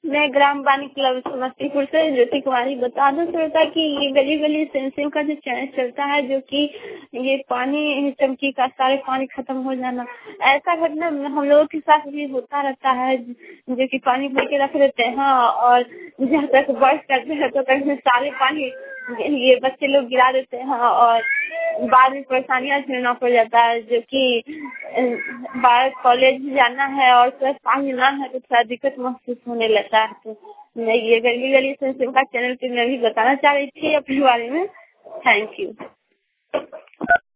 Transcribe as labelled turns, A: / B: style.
A: मैं ग्राम वाणी क्लब समस्तीपुर से ज्योति कुमारी बता दूं श्रोता कि ये गली गली सेंसिंग का जो चैनल चलता है, जो कि ये पानी टंकी का सारे पानी खत्म हो जाना, ऐसा घटना हम लोगों के साथ भी होता रहता है, जो कि पानी भर के रख देते हैं और जहाँ तक बर्फ करते हैं तो तक में सारे पानी ये बच्चे लोग गिरा देते हैं और बाद में परेशानियां झेलना पड़ जाता है, जो कि बाहर कॉलेज जाना है और पानी ना है तो थोड़ा दिक्कत महसूस होने लगता है। तो मैं ये गली गली सेंसिंग का चैनल पे मैं भी बताना चाह रही थी अपने बारे में। Thank you.